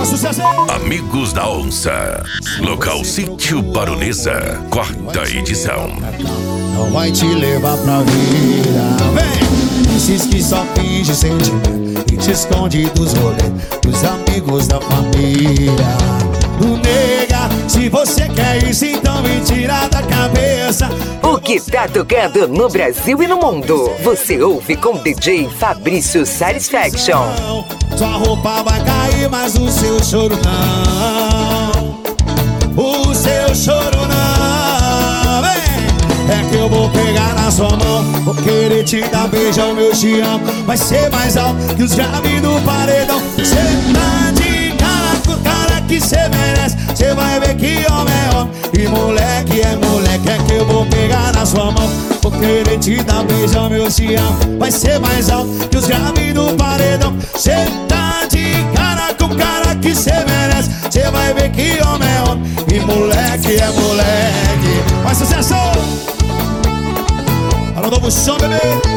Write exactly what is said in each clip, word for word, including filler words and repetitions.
Amigos da Onça, local Sítio Baronesa, quarta edição. Não vai te levar pra vida. Vem! Esses que só finge sentimento e te esconde dos rolês, dos amigos da família. O nega, se você quer isso, então me tira da cabeça. O que tá tocando no Brasil e no mundo, você ouve com D J Fabrício Satisfaction. Sua roupa vai cair, mas o seu choro não. O seu choro não. Vem! É que eu vou pegar na sua mão, vou querer te dar beijão, meu te amo. Vai ser mais alto que os graves do paredão. Cê tá de cara com cara que cê merece. Cê vai ver que homem é homem e moleque é moleque. É que eu vou pegar na sua mão, vou querer te dar beijão, meu te amo. Vai ser mais alto que os graves do paredão. Cê tá de cara com cara que cê merece. Cê vai ver que homem é homem e moleque é moleque. Mais sucesso! Para o novo som, bebê.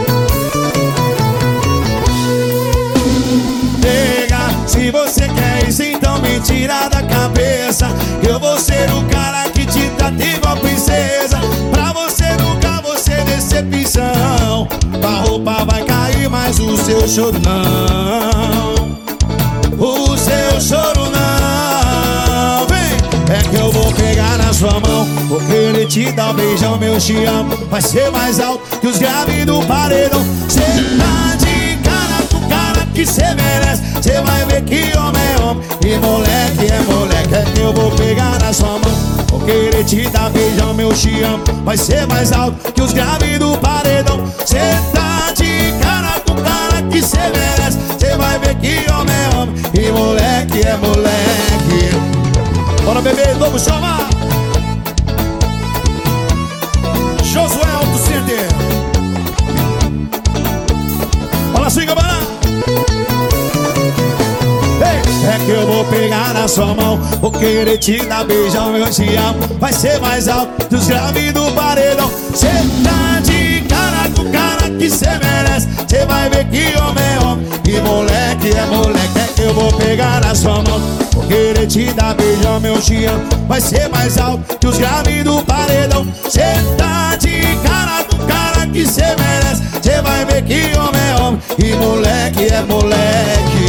Nega, se você quer isso, então me tira da cabeça. Eu vou ser o cara que te trata igual princesa. Pra você nunca vou ser decepção. A roupa vai cair, mas o seu choro não. O seu choro não. Vem! É que eu vou pegar na sua mão, vou querer te dar um beijão, meu te amo. Vai ser mais alto que os graves do paredão. Cê tá de cara com cara que cê merece. Cê vai ver que homem é homem e moleque é moleque. É que eu vou pegar na sua mão, vou querer te dar beijão, meu te amo. Vai ser mais alto que os graves do paredão. Cê tá de cara com cara que cê merece. Cê vai ver que homem é homem e moleque é moleque. Bora, bebê, novo chama! Josué Auto Center. Fala assim, camarada. Ei, é que eu vou pegar na sua mão, vou querer te dar beijão, meu te amo. Vai ser mais alto dos graves do paredão. Cê tá de cara com cara que cê merece. Cê vai ver que homem é homem e moleque é moleque. É que eu vou pegar na sua mão, vou querer te dar beijão, meu te amo. Vai ser mais alto que os graves do paredão. Cê tá de cara com cara que cê merece. Cê vai ver que homem é homem e moleque é moleque.